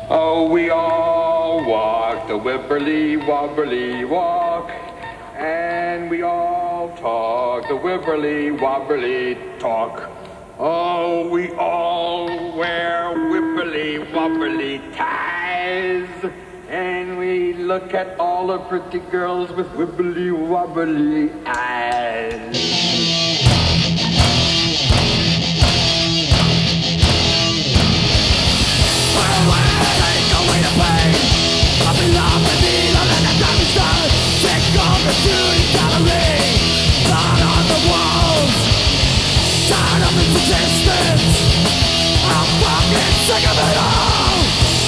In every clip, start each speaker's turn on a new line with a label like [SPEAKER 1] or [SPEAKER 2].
[SPEAKER 1] Oh, we all walk the Wibberley Wobberly walk, and we all talk the Wibberley Wobberly talk. Oh, we all wear Wibberley Wobberly ties, and we look at all the pretty girls with Wibberley Wobberly eyes.
[SPEAKER 2] Sick of it all!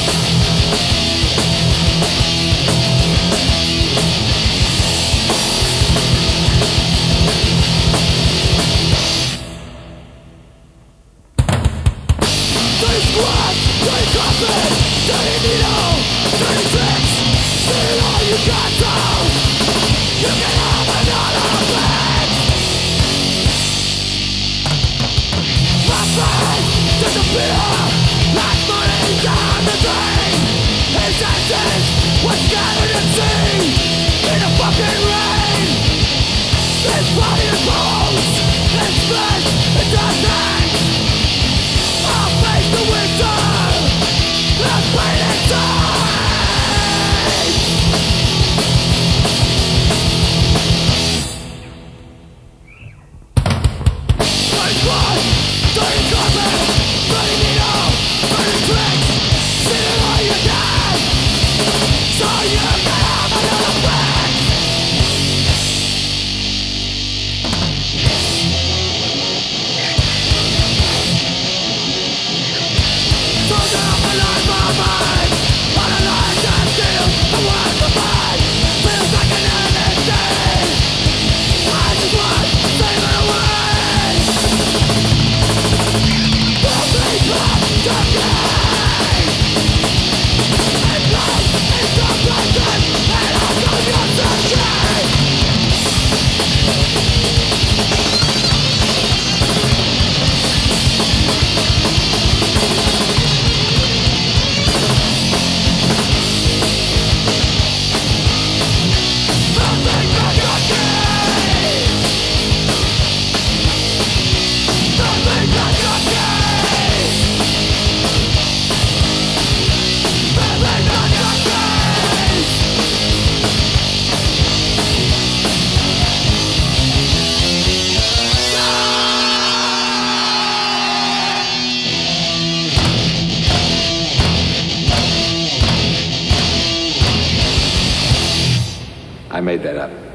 [SPEAKER 2] Dirty squats, dirty coffin, dirty needle, dirty tricks. See all you got down. You can have another thing. My face disappear. Like money down the drain. His ashes was scattered at sea in the fucking rain. His body is bones, his flesh is nothing. I'll face the winter, the pain inside. Dirty squad, dirty carpet, dirty needle, dirty tricks. See it all you can, so you can have another fix. Turn down the light, my mind. On a line that steals the world from mine. Feels like an ending. I just want to save it away. Pull me back to me. And love is the blessing, and I'll give you sunshine. Nothing but your gaze. Nothing but your gaze. Nothing but your gaze.
[SPEAKER 1] I made that up.